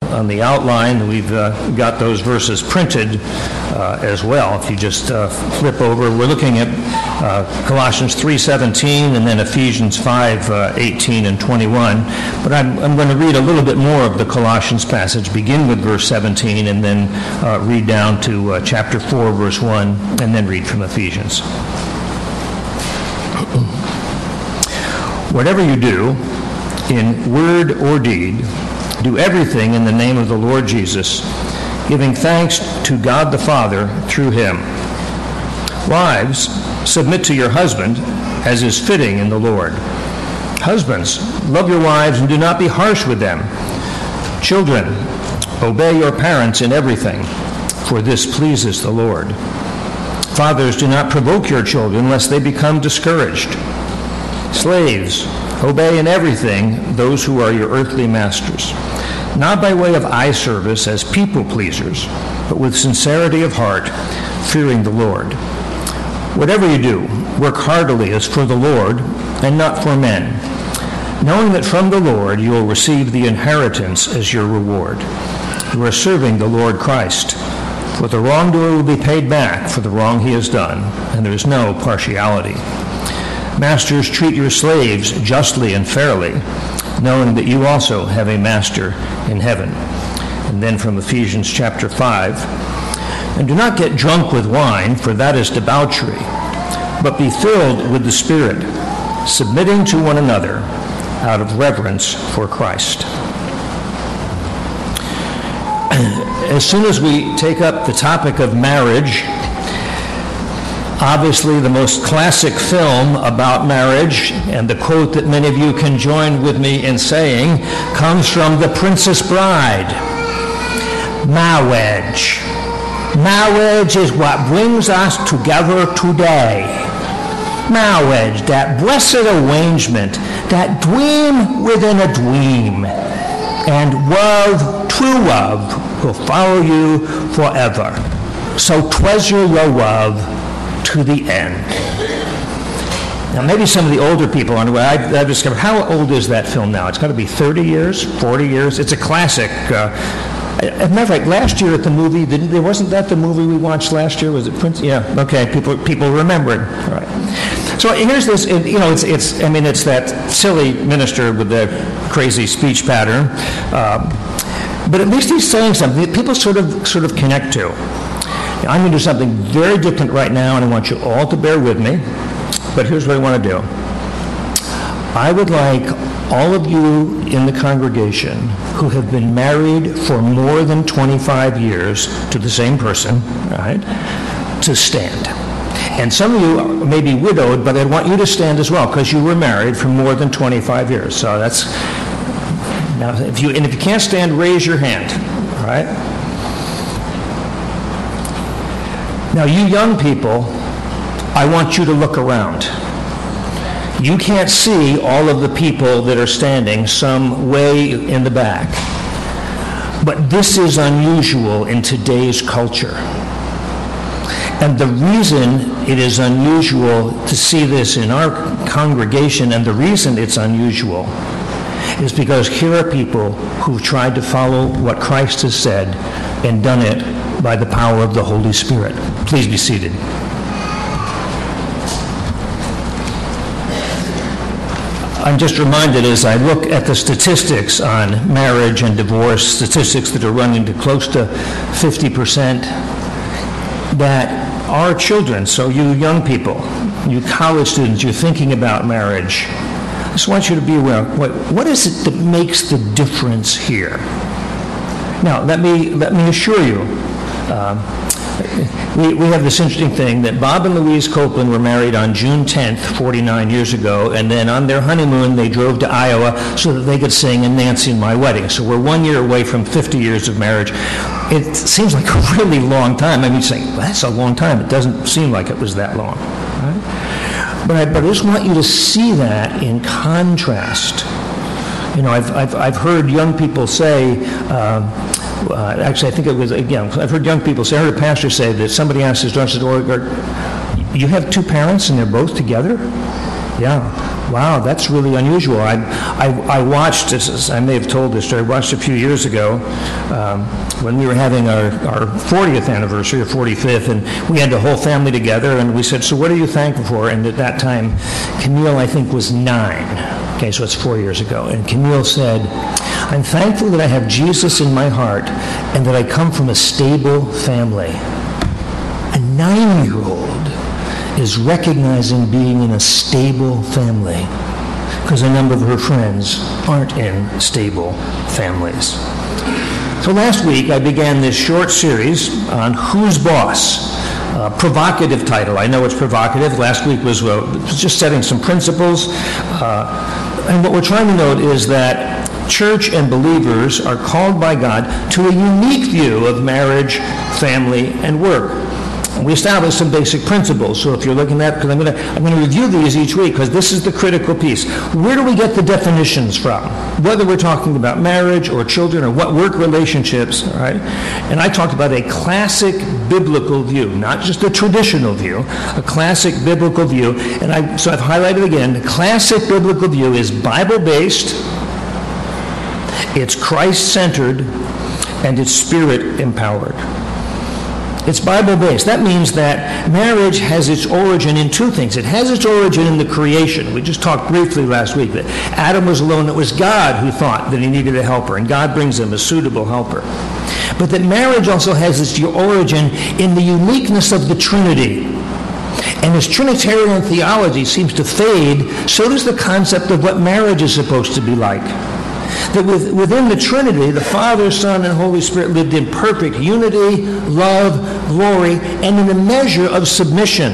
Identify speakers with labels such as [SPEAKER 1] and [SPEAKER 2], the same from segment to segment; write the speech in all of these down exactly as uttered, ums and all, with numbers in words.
[SPEAKER 1] on the outline, we've uh, got those verses printed uh, as well. If you just uh, flip over, we're looking at uh, Colossians three seventeen and then Ephesians five eighteen and twenty-one. But I'm, I'm going to read a little bit more of the Colossians passage, begin with verse seventeen, and then uh, read down to uh, chapter four, verse one, and then read from Ephesians. Whatever you do, in word or deed, do everything in the name of the Lord Jesus, giving thanks to God the Father through him. Wives, submit to your husband as is fitting in the Lord. Husbands, love your wives and do not be harsh with them. Children, obey your parents in everything, for this pleases the Lord. Fathers, do not provoke your children lest they become discouraged. Slaves, obey in everything those who are your earthly masters, not by way of eye service as people pleasers, but with sincerity of heart, fearing the Lord. Whatever you do, work heartily as for the Lord and not for men, knowing that from the Lord you will receive the inheritance as your reward. You are serving the Lord Christ, for the wrongdoer will be paid back for the wrong he has done, and there is no partiality. Masters, treat your slaves justly and fairly, knowing that you also have a master in heaven. And then from Ephesians chapter five, and do not get drunk with wine, for that is debauchery, but be filled with the Spirit, submitting to one another out of reverence for Christ. As soon as we take up the topic of marriage, obviously the most classic film about marriage, and the quote that many of you can join with me in saying, comes from The Princess Bride. Marriage. Marriage is what brings us together today. Marriage, that blessed arrangement, that dream within a dream. And love, true love, will follow you forever. So treasure your love to the end. Now, maybe some of the older people on the way, I've, I've discovered, how old is that film now? It's got to be thirty years, forty years. It's a classic. Uh, as a matter of fact, last year at the movie, didn't, there wasn't that the movie we watched last year? Was it Prince? Yeah, okay, people people remember it. All right. So here's this, it, you know, it's, it's, I mean, it's that silly minister with the crazy speech pattern. Um, but at least he's saying something that people sort of, sort of connect to. I'm going to do something very different right now, and I want you all to bear with me. But here's what I want to do. I would like all of you in the congregation who have been married for more than twenty-five years to the same person, right, to stand. And some of you may be widowed, but I want you to stand as well, because you were married for more than twenty-five years. So that's, now if you, and if you can't stand, raise your hand, all right? Now, you young people, I want you to look around. You can't see all of the people that are standing some way in the back. But this is unusual in today's culture. And the reason it is unusual to see this in our congregation, and the reason it's unusual, is because here are people who've tried to follow what Christ has said and done it by the power of the Holy Spirit. Please be seated. I'm just reminded as I look at the statistics on marriage and divorce, statistics that are running to close to fifty percent, that our children, so you young people, you college students, you're thinking about marriage, I just want you to be aware, what, what is it that makes the difference here? Now, let me, let me assure you, um, We, we have this interesting thing that Bob and Louise Copeland were married on June tenth, forty-nine years ago, and then on their honeymoon they drove to Iowa so that they could sing in Nancy and My Wedding. So we're one year away from fifty years of marriage. It seems like a really long time. I mean, saying, well, that's a long time. It doesn't seem like it was that long. Right? But, I, but I just want you to see that in contrast. You know, I've, I've, I've heard young people say, um, Uh, actually, I think it was, again, I've heard young people say, I heard a pastor say that somebody asked his daughter, said, oh, you have two parents and they're both together? Yeah. Wow, that's really unusual. I, I, I watched, this, I may have told this story, I watched a few years ago um, when we were having our, our fortieth anniversary, or forty-fifth, and we had the whole family together, and we said, so what are you thankful for? And at that time, Camille, I think, was nine. Okay, so it's four years ago. And Camille said, I'm thankful that I have Jesus in my heart and that I come from a stable family. A nine-year-old is recognizing being in a stable family because a number of her friends aren't in stable families. So last week I began this short series on Who's Boss? Uh, provocative title. I know it's provocative. Last week was uh, just setting some principles. Uh, and what we're trying to note is that church and believers are called by God to a unique view of marriage, family, and work. We established some basic principles. So if you're looking at, because I'm going to I'm going to review these each week, because this is the critical piece. Where do we get the definitions from? Whether we're talking about marriage or children or what work relationships, all right? And I talked about a classic biblical view, not just a traditional view, a classic biblical view. And I so I've highlighted again, the classic biblical view is Bible-based, it's Christ-centered, and it's Spirit-empowered. It's Bible-based. That means that marriage has its origin in two things. It has its origin in the creation. We just talked briefly last week that Adam was alone. It was God who thought that he needed a helper, and God brings him a suitable helper. But that marriage also has its origin in the uniqueness of the Trinity. And as Trinitarian theology seems to fade, so does the concept of what marriage is supposed to be like. That with, within the Trinity, the Father, Son, and Holy Spirit lived in perfect unity, love, glory, and in a measure of submission.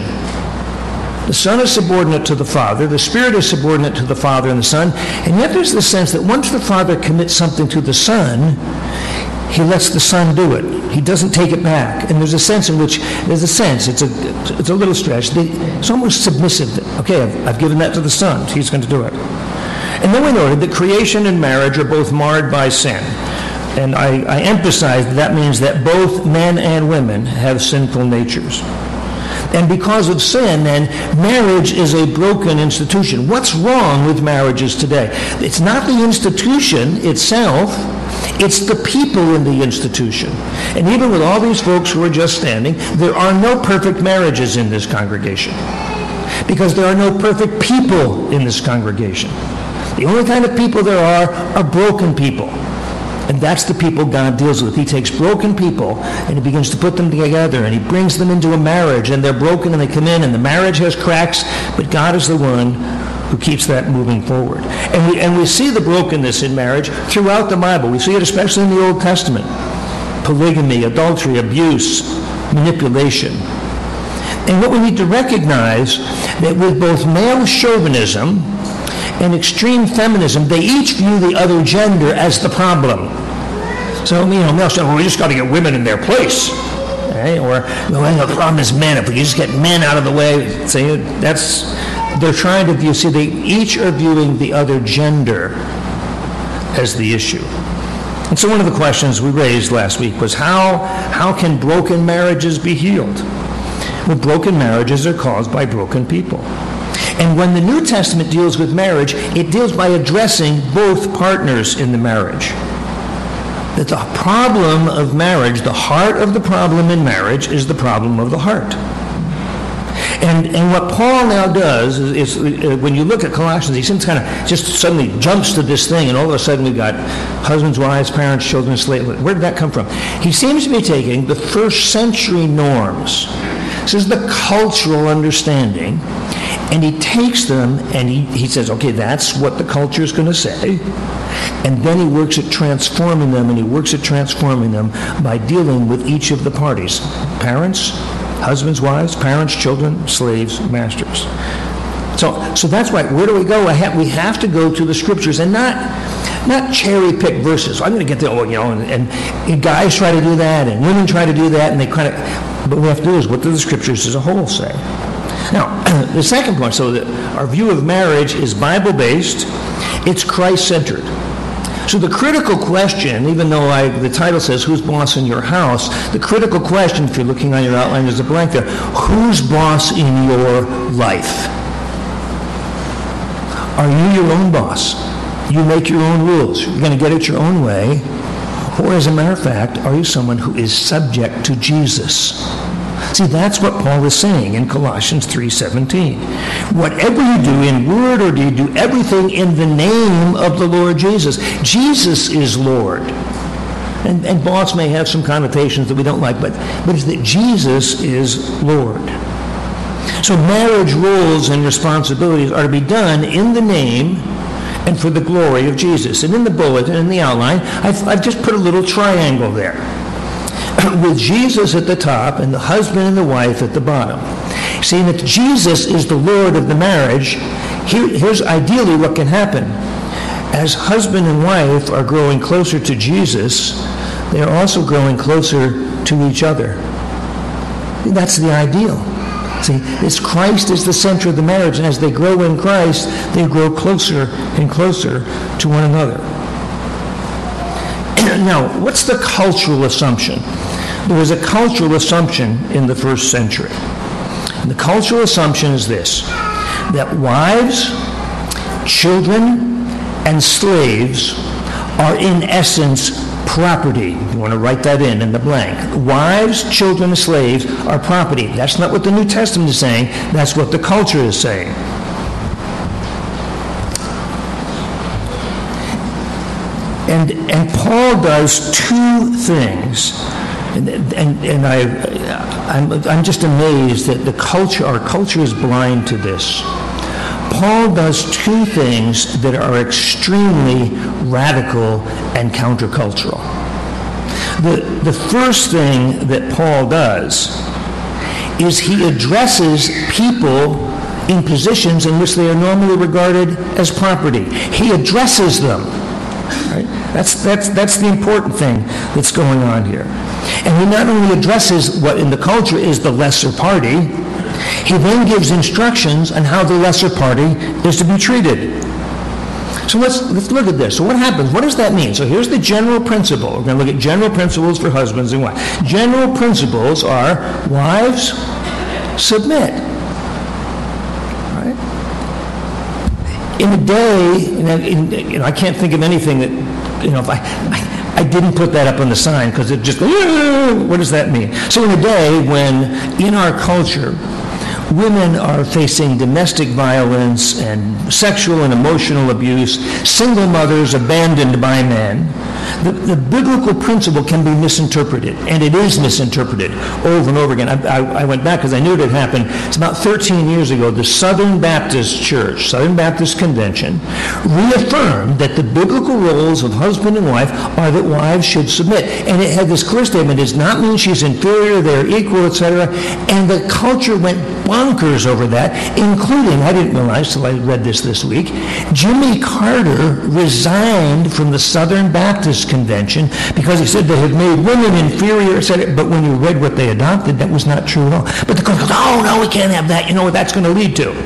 [SPEAKER 1] The Son is subordinate to the Father, the Spirit is subordinate to the Father and the Son, and yet there's the sense that once the Father commits something to the Son, he lets the Son do it. He doesn't take it back. And there's a sense in which, there's a sense, it's a, it's a little stretch, it's almost submissive. Okay, I've, I've given that to the Son, he's going to do it. And then we noted that creation and marriage are both marred by sin. And I, I emphasized that, that means that both men and women have sinful natures. And because of sin, then, marriage is a broken institution. What's wrong with marriages today? It's not the institution itself, it's the people in the institution. And even with all these folks who are just standing, there are no perfect marriages in this congregation. Because there are no perfect people in this congregation. The only kind of people there are are broken people. And that's the people God deals with. He takes broken people and he begins to put them together and he brings them into a marriage and they're broken and they come in and the marriage has cracks, but God is the one who keeps that moving forward. And we, and we see the brokenness in marriage throughout the Bible. We see it especially in the Old Testament. Polygamy, adultery, abuse, manipulation. And what we need to recognize that with both male chauvinism and extreme feminism, they each view the other gender as the problem. So, you know, male say, well, we just got to get women in their place. Okay? Or, well, the problem is men. If we just get men out of the way, say, that's, they're trying to view, see, they each are viewing the other gender as the issue. And so one of the questions we raised last week was how, how can broken marriages be healed? Well, broken marriages are caused by broken people. And when the New Testament deals with marriage, it deals by addressing both partners in the marriage. That the problem of marriage, the heart of the problem in marriage, is the problem of the heart. And and what Paul now does is, is uh, when you look at Colossians, he seems kind of just suddenly jumps to this thing, and all of a sudden we've got husbands, wives, parents, children, slaves. Where did that come from? He seems to be taking the first century norms. This is the cultural understanding. And he takes them and he, he says, okay, that's what the culture is going to say. And then he works at transforming them, and he works at transforming them by dealing with each of the parties. Parents, husbands, wives, parents, children, slaves, masters. So so that's why, where do we go? I have, we have to go to the scriptures and not not cherry-pick verses. I'm going to get the, oh, you know, and, and guys try to do that, and women try to do that, and they kind of, but what we have to do is, what do the scriptures as a whole say? Now, the second point, so that our view of marriage is Bible-based, it's Christ-centered. So the critical question, even though I, the title says, who's boss in your house, the critical question, if you're looking on your outline, there's a blank there, who's boss in your life? Are you your own boss? You make your own rules. You're going to get it your own way. Or as a matter of fact, are you someone who is subject to Jesus? See, that's what Paul is saying in Colossians three seventeen. Whatever you do in word or deed, do everything in the name of the Lord Jesus. Jesus is Lord. And, and boss may have some connotations that we don't like, but, but it's that Jesus is Lord. So marriage roles and responsibilities are to be done in the name and for the glory of Jesus. And in the bulletin, in the outline, I've, I've just put a little triangle there with Jesus at the top and the husband and the wife at the bottom. Seeing that Jesus is the Lord of the marriage, here, here's ideally what can happen. As husband and wife are growing closer to Jesus, they are also growing closer to each other. That's the ideal. See, it's Christ is the center of the marriage, and as they grow in Christ, they grow closer and closer to one another. Now, what's the cultural assumption? There was a cultural assumption in the first century. And the cultural assumption is this, that wives, children, and slaves are in essence property. You want to write that in, in the blank. Wives, children, and slaves are property. That's not what the New Testament is saying. That's what the culture is saying. And, and Paul does two things. And, and, and I, I'm, I'm just amazed that the culture, our culture is blind to this. Paul does two things that are extremely radical and countercultural. The, the first thing that Paul does is he addresses people in positions in which they are normally regarded as property. He addresses them. Right? That's, that's, that's the important thing that's going on here. And he not only addresses what in the culture is the lesser party, he then gives instructions on how the lesser party is to be treated. So let's, let's look at this. So what happens? What does that mean? So here's the general principle. We're going to look at general principles for husbands and wives. General principles are, wives, submit. Right? In a day, you know, in, you know, I can't think of anything that, you know, if I, I I didn't put that up on the sign because it just, what does that mean? So in a day when in our culture, women are facing domestic violence and sexual and emotional abuse, single mothers abandoned by men, the, the biblical principle can be misinterpreted, and it is misinterpreted over and over again. I, I, I went back because I knew it had happened. It's about thirteen years ago. The Southern Baptist Church, Southern Baptist Convention, reaffirmed that the biblical roles of husband and wife are that wives should submit. And it had this clear statement, it does not mean she's inferior, they're equal, et cetera. And the culture went bonkers over that, including, I didn't realize till I read this this week, Jimmy Carter resigned from the Southern Baptist Convention because he said they had made women inferior, et cetera. But when you read what they adopted, that was not true at all. But the culture goes, oh, no, we can't have that. You know what that's going to lead to?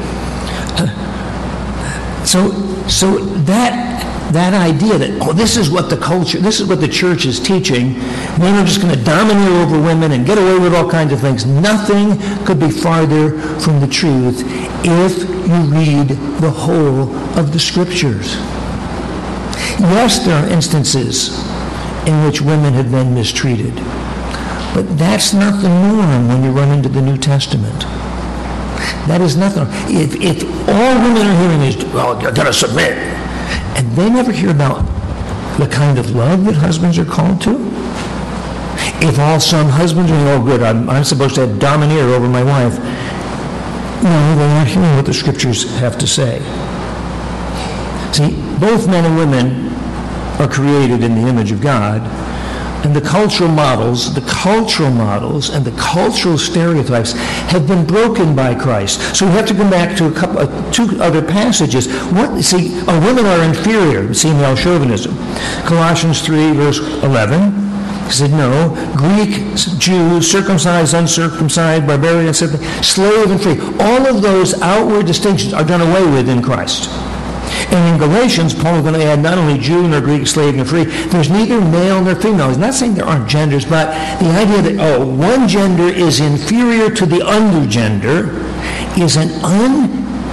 [SPEAKER 1] So, so that that idea that, oh, this is what the culture, this is what the church is teaching, men are just going to domineer over women and get away with all kinds of things. Nothing could be farther from the truth if you read the whole of the Scriptures. Yes, there are instances in which women have been mistreated, but that's not the norm when you run into the New Testament. That is nothing. If, if all women are hearing is, well, you've got to submit, and they never hear about the kind of love that husbands are called to. If all some husbands are, oh good, I'm, I'm supposed to domineer over my wife. No, they're not hearing what the Scriptures have to say. See, both men and women are created in the image of God, and the cultural models, the cultural models and the cultural stereotypes have been broken by Christ. So we have to come back to a couple, uh, two other passages. What, see, uh, women are inferior, see male chauvinism. Colossians three, verse eleven. He said, no, Greek, Jew, circumcised, uncircumcised, barbarian, slave and free. All of those outward distinctions are done away with in Christ. And in Galatians, Paul is going to add not only Jew nor Greek, slave nor free. There's neither male nor female. He's not saying there aren't genders, but the idea that, oh, one gender is inferior to the other gender is an unbiblical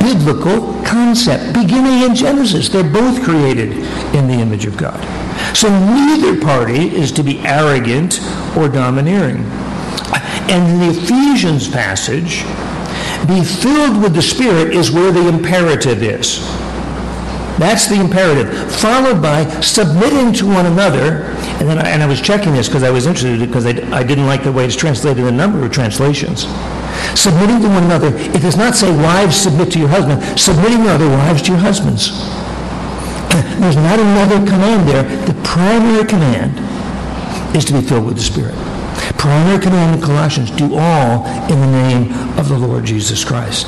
[SPEAKER 1] biblical concept, beginning in Genesis. They're both created in the image of God. So neither party is to be arrogant or domineering. And in the Ephesians passage, be filled with the Spirit is where the imperative is. That's the imperative, followed by submitting to one another. And then I, and I was checking this because I was interested because I, I didn't like the way it's translated in a number of translations. Submitting to one another, it does not say wives submit to your husband, submitting to other wives to your husbands. There's not another command there. The primary command is to be filled with the Spirit. Primary command in Colossians, do all in the name of the Lord Jesus Christ.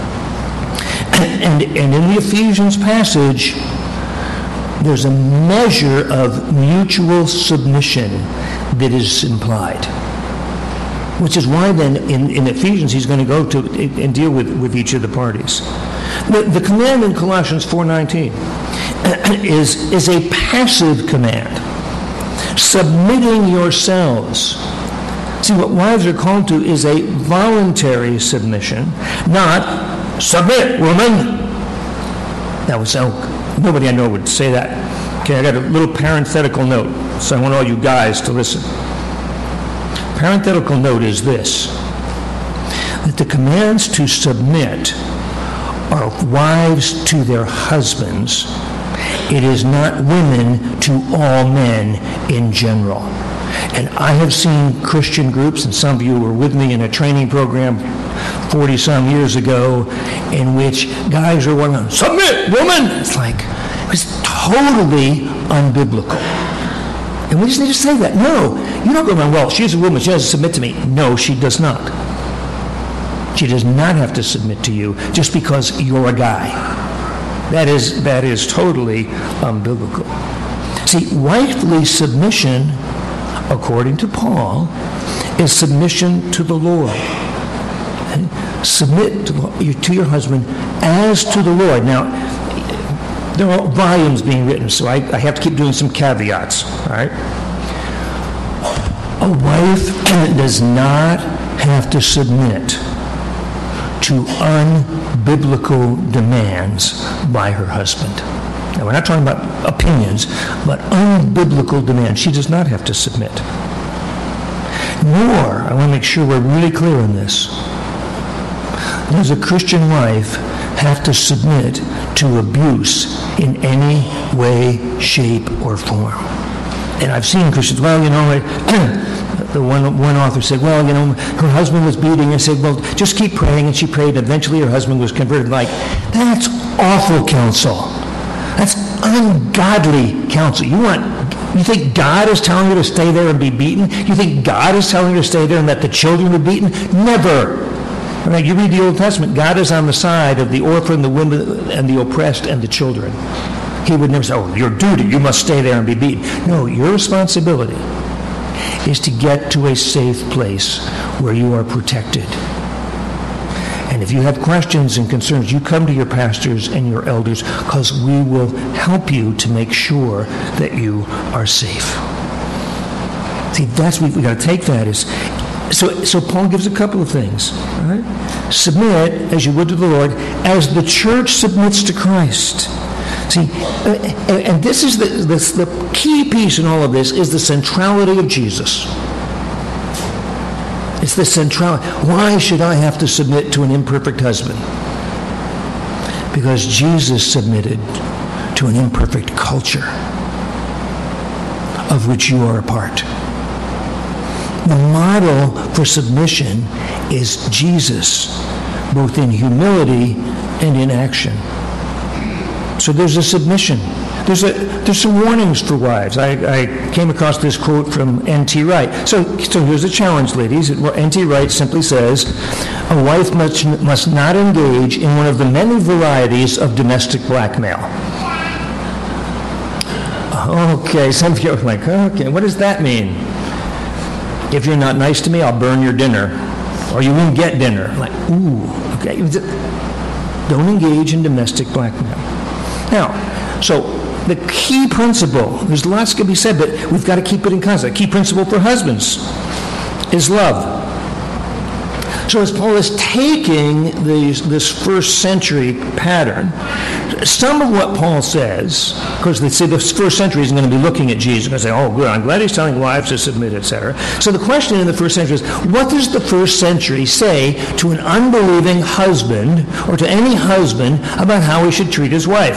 [SPEAKER 1] And, and in the Ephesians passage, there's a measure of mutual submission that is implied. Which is why then in, in Ephesians he's going to go to and deal with, with each of the parties. The, the command in Colossians four nineteen is, is a passive command. Submitting yourselves. See, what wives are called to is a voluntary submission, not submit, woman. That would sound, nobody I know would say that. Okay, I got a little parenthetical note, so I want all you guys to listen. Parenthetical note is this, that the commands to submit are wives to their husbands. It is not women to all men in general. And I have seen Christian groups, and some of you were with me in a training program forty-some years ago, in which guys are wanting to submit, woman! It's like, it's totally unbiblical. And we just need to say that. No, you don't go around, well, she's a woman, she has to submit to me. No, she does not. She does not have to submit to you just because you're a guy. That is, that is totally unbiblical. See, wifely submission, according to Paul, is submission to the Lord. Okay? Submit to, the, to your husband as to the Lord. Now, there are volumes being written, so I, I have to keep doing some caveats. All right? A wife does not have to submit to unbiblical demands by her husband. Now, we're not talking about opinions, but unbiblical demands. She does not have to submit. Nor, I want to make sure we're really clear on this, does a Christian wife have to submit to abuse in any way, shape, or form. And I've seen Christians, well, you know, the one one author said, well, you know, her husband was beating her. Said, well, just keep praying. And she prayed. Eventually her husband was converted. Like, that's awful counsel. That's ungodly counsel. You want, you think God is telling you to stay there and be beaten? You think God is telling you to stay there and let the children be beaten? Never. All right, you read the Old Testament, God is on the side of the orphan, the women, and the oppressed, and the children. He would never say, oh, your duty, you must stay there and be beaten. No, your responsibility is to get to a safe place where you are protected. And if you have questions and concerns, you come to your pastors and your elders, because we will help you to make sure that you are safe. See, that's what we got to take that as. So, so Paul gives a couple of things. Right? Submit as you would to the Lord, as the church submits to Christ. See, and this is the, the, the key piece in all of this is the centrality of Jesus. It's the centrality. Why should I have to submit to an imperfect husband? Because Jesus submitted to an imperfect culture of which you are a part. The model for submission is Jesus, both in humility and in action. So there's a submission. There's a there's some warnings for wives. I, I came across this quote from N T Wright. So so here's a challenge, ladies. N T Wright simply says, a wife must, must not engage in one of the many varieties of domestic blackmail. Okay, some of you are like, okay, what does that mean? If you're not nice to me, I'll burn your dinner. Or you won't get dinner. I'm like, ooh, okay. Don't engage in domestic blackmail. Now, so the key principle, there's lots to be said, but we've got to keep it in context. The key principle for husbands is love. So as Paul is taking these, this first century pattern, some of what Paul says, because they say the first century is going to be looking at Jesus and say, oh, good, I'm glad he's telling wives to submit, et cetera. So the question in the first century is, what does the first century say to an unbelieving husband or to any husband about how he should treat his wife?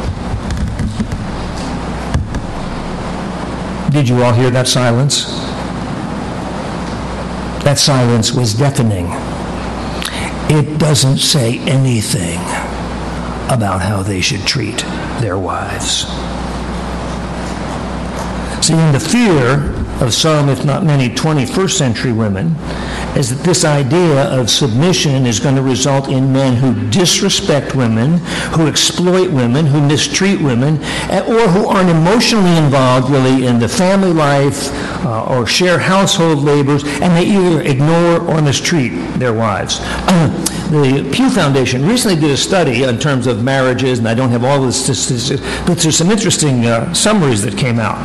[SPEAKER 1] Did you all hear that silence? That silence was deafening. It doesn't say anything about how they should treat their wives. See, in the fear of some, if not many, twenty-first century women, is that this idea of submission is going to result in men who disrespect women, who exploit women, who mistreat women, or who aren't emotionally involved really in the family life uh, or share household labors, and they either ignore or mistreat their wives. The Pew Foundation recently did a study in terms of marriages, and I don't have all the statistics, but there's some interesting uh, summaries that came out.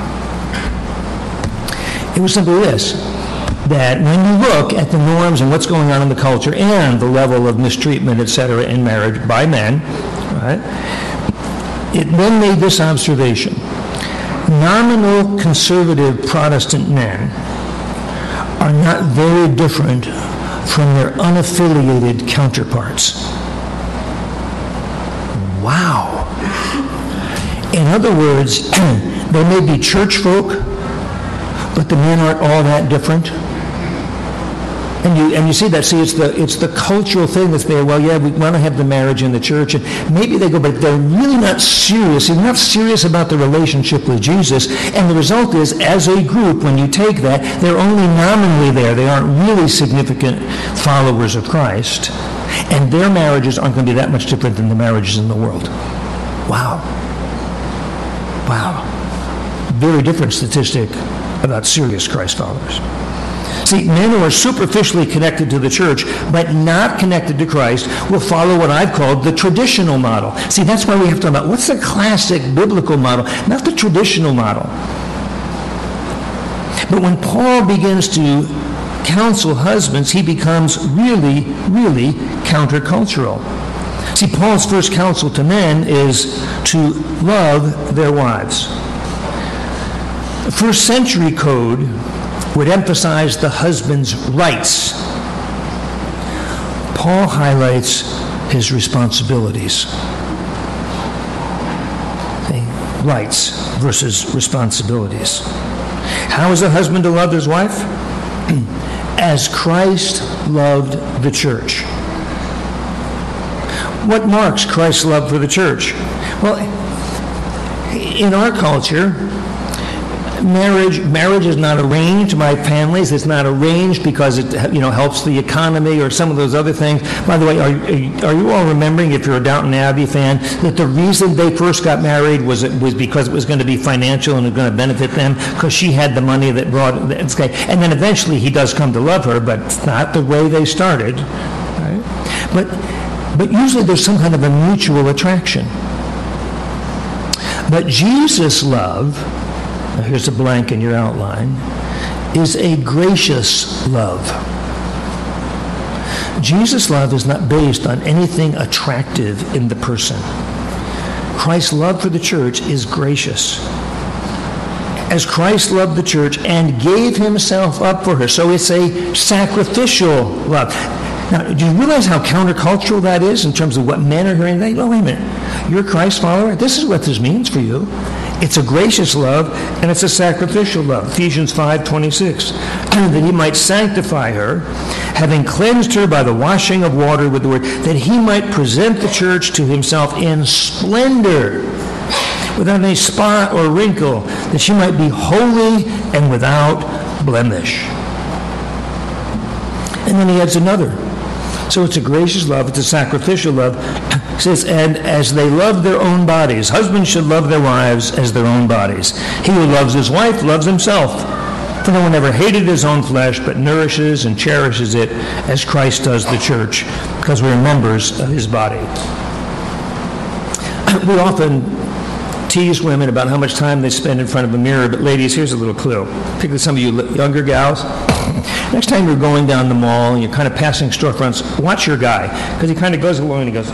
[SPEAKER 1] It was simply this, that when you look at the norms and what's going on in the culture and the level of mistreatment, et cetera, in marriage by men, right, it then made this observation. Nominal conservative Protestant men are not very different from their unaffiliated counterparts. Wow. In other words, they may be church folk, but the men aren't all that different. And you and you see that. See, it's the it's the cultural thing that's there. Well, yeah, we want to have the marriage in the church, and maybe they go, but they're really not serious. They're not serious about the relationship with Jesus. And the result is, as a group, when you take that, they're only nominally there. They aren't really significant followers of Christ, and their marriages aren't going to be that much different than the marriages in the world. Wow. Wow. Very different statistic about serious Christ followers. See, men who are superficially connected to the church but not connected to Christ will follow what I've called the traditional model. See, that's why we have to talk about what's the classic biblical model, not the traditional model. But when Paul begins to counsel husbands, he becomes really, really countercultural. See, Paul's first counsel to men is to love their wives. The first century code would emphasize the husband's rights. Paul highlights his responsibilities. Okay? Rights versus responsibilities. How is a husband to love his wife? As Christ loved the church. What marks Christ's love for the church? Well, in our culture, Marriage, marriage is not arranged by families. It's not arranged because it, you know, helps the economy or some of those other things. By the way, are, are you all remembering, if you're a Downton Abbey fan, that the reason they first got married was it was because it was going to be financial and it was going to benefit them because she had the money that brought this guy. And then eventually he does come to love her, but it's not the way they started. Right? But but usually there's some kind of a mutual attraction. But Jesus' love, now here's a blank in your outline, is a gracious love. Jesus' love is not based on anything attractive in the person. Christ's love for the church is gracious. As Christ loved the church and gave himself up for her. So it's a sacrificial love. Now, do you realize how countercultural that is in terms of what men are hearing? They go, oh, wait a minute, you're a Christ follower? This is what this means for you. It's a gracious love, and it's a sacrificial love. Ephesians five twenty-six. That he might sanctify her, having cleansed her by the washing of water with the word, that he might present the church to himself in splendor, without any spot or wrinkle, that she might be holy and without blemish. And then he adds another. So it's a gracious love, it's a sacrificial love. It says, and as they love their own bodies, husbands should love their wives as their own bodies. He who loves his wife loves himself. For no one ever hated his own flesh, but nourishes and cherishes it as Christ does the church, because we are members of his body. We often tease women about how much time they spend in front of a mirror, but ladies, here's a little clue. Particularly some of you younger gals. Next time you're going down the mall and you're kind of passing storefronts, watch your guy, because he kind of goes along and he goes,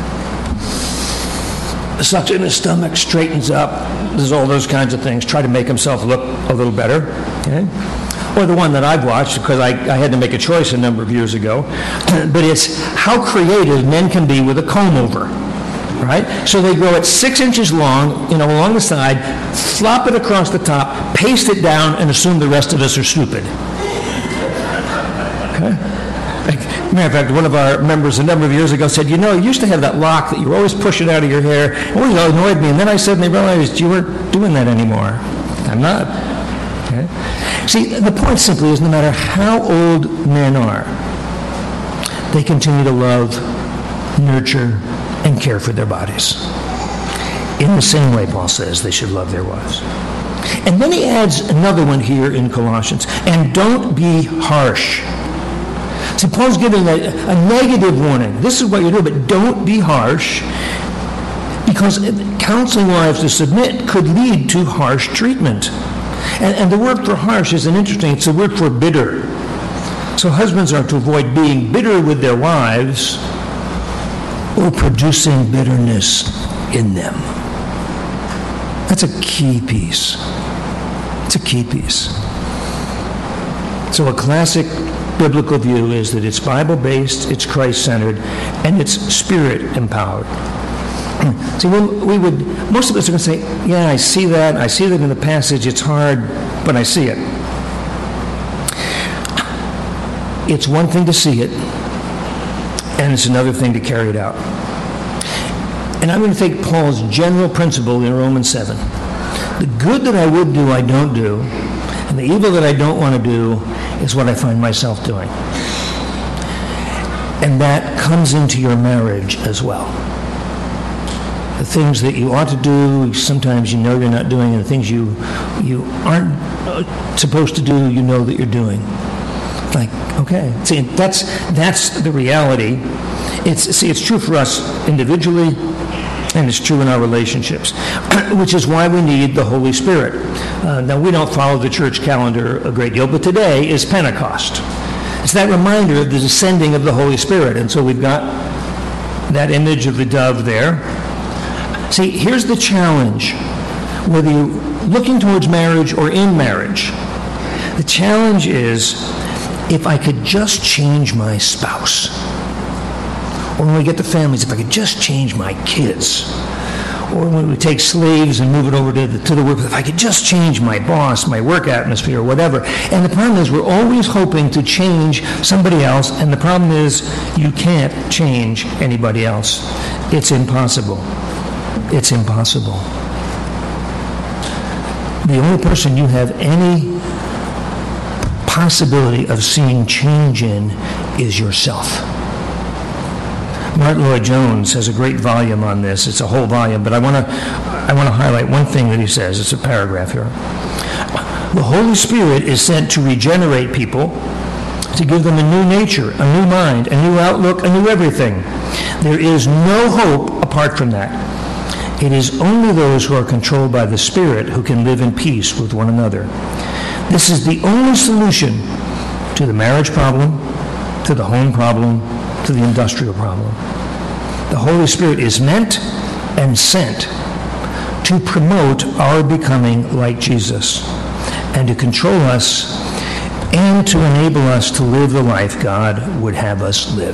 [SPEAKER 1] sucks in his stomach, straightens up, does all those kinds of things, try to make himself look a little better. Okay? Or the one that I've watched, because I, I had to make a choice a number of years ago, but it's how creative men can be with a comb over, right? So they grow it six inches long, you know, along the side, flop it across the top, paste it down, and assume the rest of us are stupid. Okay? Matter of fact, one of our members a number of years ago said, you know, you used to have that lock that you were always pushing out of your hair. It always annoyed me. And then I said, and they realized you weren't doing that anymore. I'm not. Okay? See, the point simply is no matter how old men are, they continue to love, nurture, and care for their bodies. In the same way, Paul says, they should love their wives. And then he adds another one here in Colossians. And don't be harsh. See, Paul's giving a, a negative warning. This is what you're doing, but don't be harsh, because counseling wives to submit could lead to harsh treatment. And, and the word for harsh is an interesting, it's the word for bitter. So husbands are to avoid being bitter with their wives or producing bitterness in them. That's a key piece. It's a key piece. So a classic biblical view is that it's Bible-based, it's Christ-centered, and it's Spirit-empowered. See, we, we would, most of us are going to say, yeah, I see that, I see that in the passage, it's hard, but I see it. It's one thing to see it, and it's another thing to carry it out. And I'm going to take Paul's general principle in Romans seven. The good that I would do, I don't do, and the evil that I don't want to do is what I find myself doing. And that comes into your marriage as well. The things that you ought to do, sometimes you know you're not doing, and the things you you aren't supposed to do, you know that you're doing. Like, okay, see, that's that's the reality. It's see, it's true for us individually, and it's true in our relationships, which is why we need the Holy Spirit. Uh, now, we don't follow the church calendar a great deal, but today is Pentecost. It's that reminder of the descending of the Holy Spirit, and so we've got that image of the dove there. See, here's the challenge, whether you're looking towards marriage or in marriage. The challenge is, if I could just change my spouse, or when we get to families, if I could just change my kids, or when we take slaves and move it over to the, to the work, if I could just change my boss, my work atmosphere, or whatever. And the problem is we're always hoping to change somebody else, and the problem is you can't change anybody else. It's impossible. It's impossible. The only person you have any possibility of seeing change in is yourself. Martin Lloyd-Jones has a great volume on this. It's a whole volume, but I want to I want to highlight one thing that he says. It's a paragraph here. The Holy Spirit is sent to regenerate people, to give them a new nature, a new mind, a new outlook, a new everything. There is no hope apart from that. It is only those who are controlled by the Spirit who can live in peace with one another. This is the only solution to the marriage problem, to the home problem, to the industrial problem. The Holy Spirit is meant and sent to promote our becoming like Jesus and to control us and to enable us to live the life God would have us live.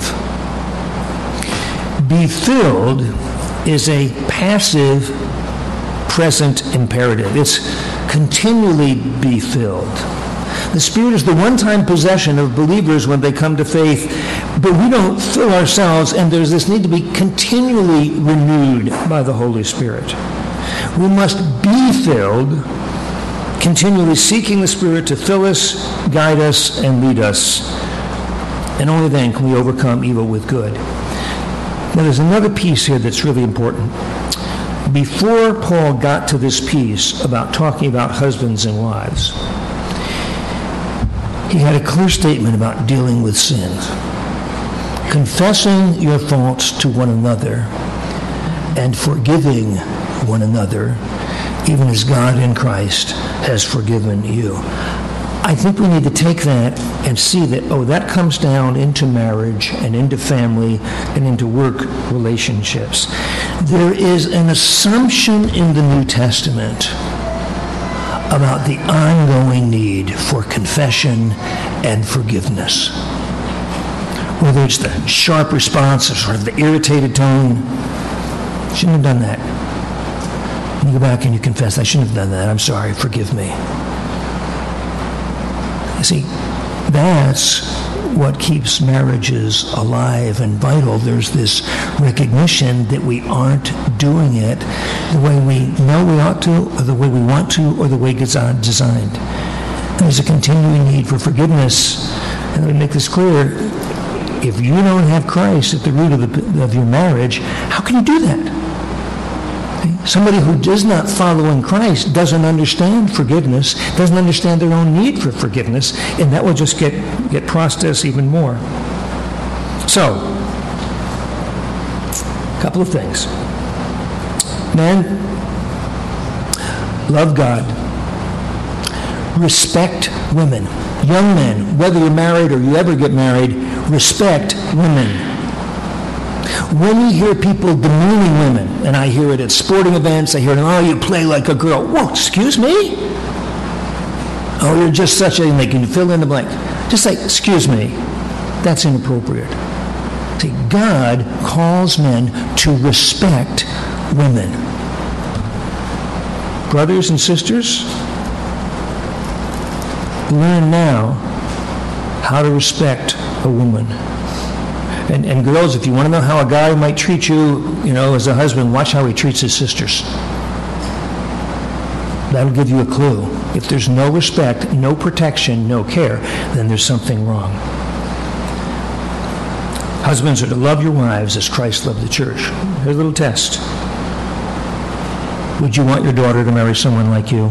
[SPEAKER 1] Be filled is a passive present imperative. It's continually be filled. The Spirit is the one-time possession of believers when they come to faith, but we don't fill ourselves, and there's this need to be continually renewed by the Holy Spirit. We must be filled, continually seeking the Spirit to fill us, guide us, and lead us. And only then can we overcome evil with good. Now, there's another piece here that's really important. Before Paul got to this piece about talking about husbands and wives, he had a clear statement about dealing with sin. Confessing your faults to one another and forgiving
[SPEAKER 2] one another, even as God in Christ has forgiven you. I think we need to take that and see that, oh, that comes down into marriage and into family and into work relationships. There is an assumption in the New Testament about the ongoing need for confession and forgiveness. Whether it's the sharp response or sort of the irritated tone, shouldn't have done that. And you go back and you confess, I shouldn't have done that. I'm sorry, forgive me. You see, that's what keeps marriages alive and vital. There's this recognition that we aren't doing it the way we know we ought to, or the way we want to, or the way it's designed. And there's a continuing need for forgiveness. And let me make this clear. If you don't have Christ at the root of, the, of your marriage, how can you do that? Somebody who does not follow in Christ doesn't understand forgiveness, doesn't understand their own need for forgiveness, and that will just get, get processed even more. So, a couple of things. Men, love God. Respect women. Young men, whether you're married or you ever get married, respect women. When you hear people demeaning women, and I hear it at sporting events, I hear it, oh, you play like a girl. Whoa, excuse me? Oh, you're just such a, making you fill in the blank. Just say, excuse me. That's inappropriate. See, God calls men to respect women. Brothers and sisters, learn now how to respect a woman. And, and girls, if you want to know how a guy might treat you, you know, as a husband, watch how he treats his sisters. That'll give you a clue. If there's no respect, no protection, no care, then there's something wrong. Husbands are to love your wives as Christ loved the church. Here's a little test. Would you want your daughter to marry someone like you?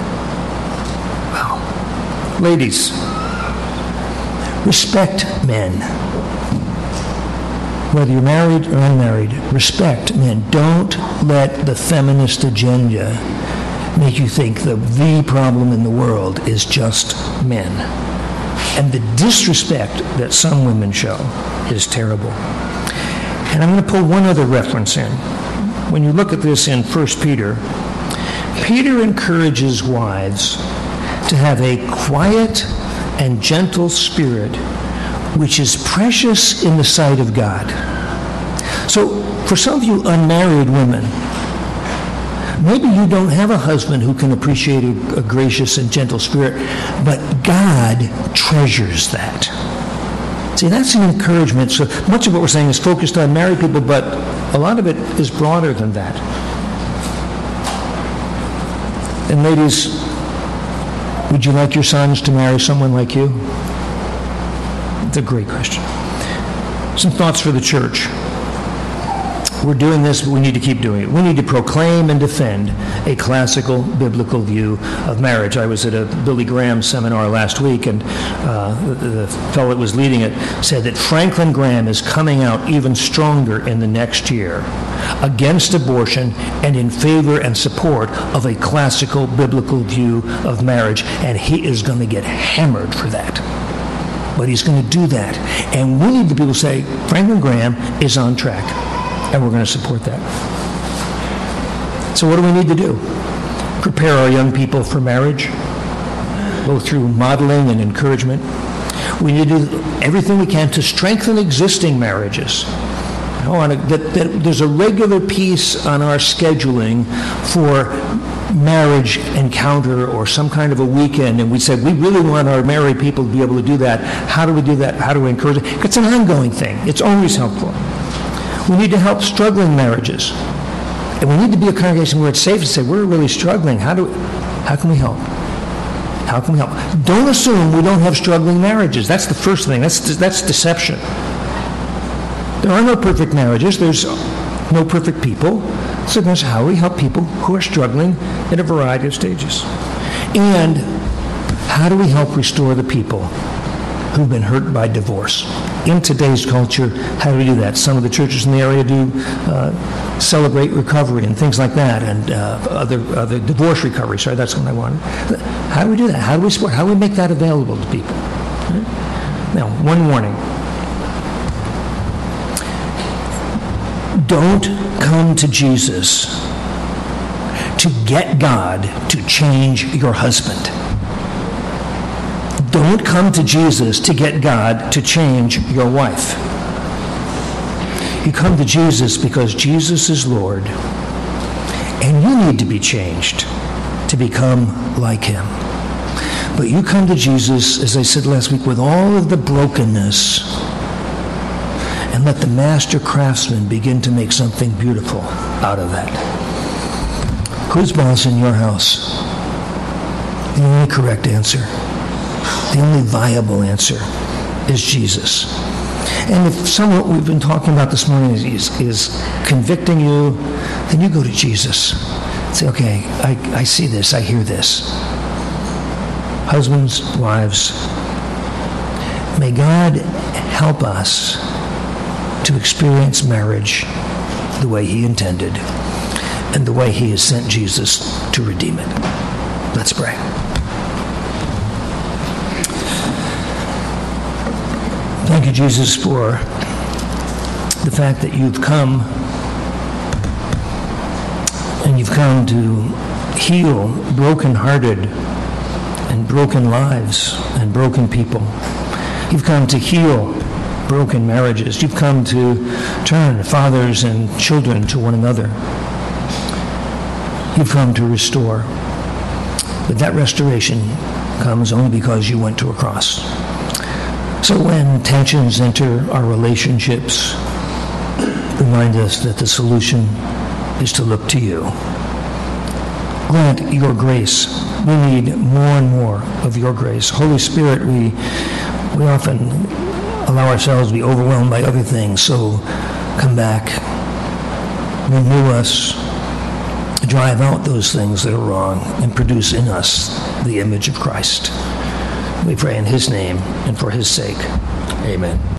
[SPEAKER 2] Wow. Ladies, respect men. Whether you're married or unmarried, respect men. Don't let the feminist agenda make you think the, the problem in the world is just men. And the disrespect that some women show is terrible. And I'm going to pull one other reference in. When you look at this in First Peter, Peter encourages wives to have a quiet and gentle spirit which is precious in the sight of God. So, for some of you unmarried women, maybe you don't have a husband who can appreciate a, a gracious and gentle spirit, but God treasures that. See, that's an encouragement. So much of what we're saying is focused on married people, but a lot of it is broader than that. And ladies, would you like your sons to marry someone like you? It's a great question. Some thoughts for the church. We're doing this, but we need to keep doing it. We need to proclaim and defend a classical biblical view of marriage. I was at a Billy Graham seminar last week, and uh, the, the fellow that was leading it said that Franklin Graham is coming out even stronger in the next year against abortion and in favor and support of a classical biblical view of marriage, and he is going to get hammered for that. But he's going to do that. And we need the people to say, Franklin Graham is on track, and we're going to support that. So what do we need to do? Prepare our young people for marriage, both through modeling and encouragement. We need to do everything we can to strengthen existing marriages. You know, on a, that, that there's a regular piece on our scheduling for marriage encounter or some kind of a weekend, and we said we really want our married people to be able to do that. How do we do that? How do we encourage it? It's an ongoing thing. It's always helpful. We need to help struggling marriages, and we need to be a congregation where it's safe to say we're really struggling. How do? How can we help? How can we help? Don't assume we don't have struggling marriages. That's the first thing. That's that's deception. There are no perfect marriages. There's no perfect people. So that's how we help people who are struggling at a variety of stages. And how do we help restore the people who've been hurt by divorce. In today's culture, how do we do that? Some of the churches in the area do uh, celebrate recovery and things like that, and uh, other, other divorce recovery. Sorry, that's what I wanted. How do we do that? How do we support? How do we make that available to people? Right? Now, one warning. Don't come to Jesus to get God to change your husband. Don't come to Jesus to get God to change your wife. You come to Jesus because Jesus is Lord, and you need to be changed to become like him. But you come to Jesus, as I said last week, with all of the brokenness, and let the master craftsman begin to make something beautiful out of that. Who's boss in your house? The only correct answer, the only viable answer is Jesus. And if some of what we've been talking about this morning is, is, is convicting you, then you go to Jesus. Say, okay, I, I see this, I hear this. Husbands, wives, may God help us to experience marriage the way he intended and the way he has sent Jesus to redeem it. Let's pray. Thank you, Jesus, for the fact that you've come and you've come to heal broken-hearted and broken lives and broken people. You've come to heal broken marriages. You've come to turn fathers and children to one another. You've come to restore. But that restoration comes only because you went to a cross. So when tensions enter our relationships, remind us that the solution is to look to you. Grant your grace. We need more and more of your grace. Holy Spirit, we we often allow ourselves to be overwhelmed by other things, so come back, renew us, drive out those things that are wrong, and produce in us the image of Christ. We pray in his name and for his sake. Amen.